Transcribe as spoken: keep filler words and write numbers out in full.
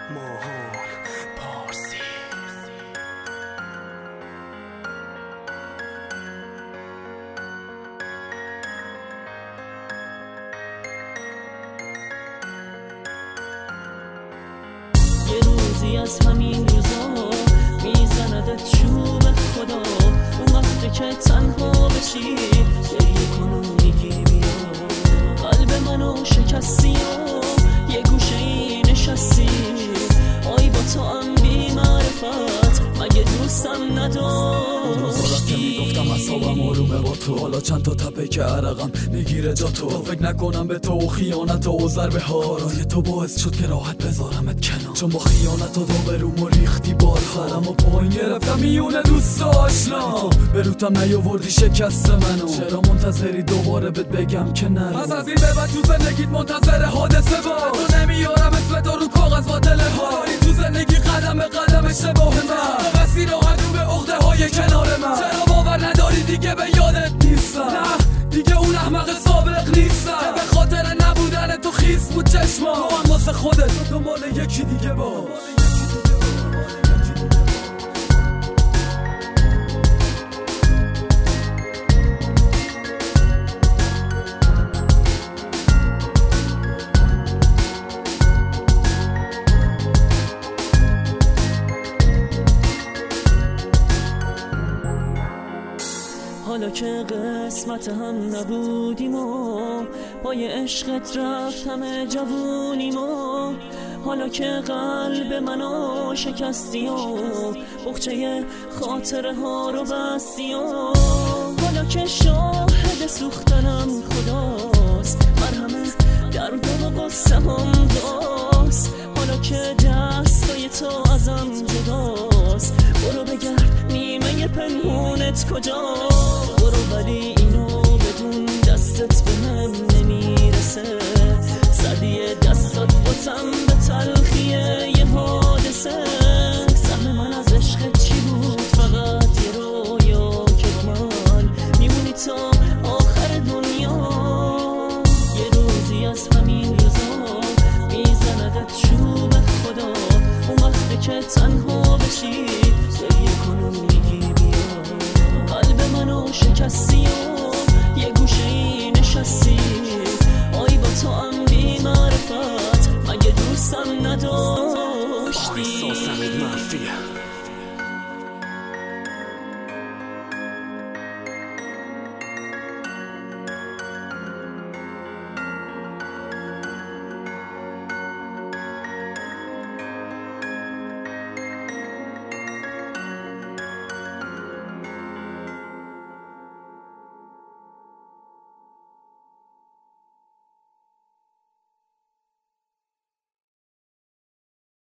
ماهان پارسی. یه روزی از همین روزا میزندت چوب خدا، اون وقتی که تنها بشی گریه کن و میگی بیا. قلب منو شکستی و یه گوشه ای نشستی، آی با تو هم بی معرفت مگه دوستم نداشتی؟ میگفتم اصابم آرومه با تو، حالا چند تا تپه که عرقم میگیره جا تو. تا فکر نکنم به تو و خیانت و ضربه ها، کارای تو باعث شد که راحت بذارمت کنار، چون با خیانت و داوروم و ریختی بار سرم و پایین گرفتم میونه دوست آشنا. تو به روتم نیاوردی شکست منو، چرا منتظری دوباره بهت بگم که نرو؟ از از این به بعد تو زندگیت منتظر حادثه با تو نمیارم اسم تو رو کاغذ با دل ها. تو زندگی قدم به قدم اشتباه من، مسیر راحت به عقده های کنار من. چرا باور نداری دیگه به یادت نیستم؟ نه دیگه اون احمق سابق نیستم که به خاطر نبودن تو خیس بود چشما. تو هم واسه خودت دنبال یکی دیگه باش. حالا که قسمت هم نبودیم و پای عشقت رفت همه جوونیم و حالا که قلب منو شکستی و بخچه خاطره ها رو بستی و حالا که شاهد سوختنم خداست، مرهم درد و قصه هم داست. حالا که دستای تو ازم جداست، برو بگرد نیمه پنهونت کجا. برو ولی اینو بدون دستت به من نمیرسه، سردی دستات باتم به تلخی یه حادثه. سهم من از عشق چی بود؟ فقط یه رویا که با من میمونی تا آخر دنیا. یه روزی از همین روزا میزندت چوب خدا، اون وقتی که تنها بشی گریه کن و میگی بیا. قلب منو شکستی و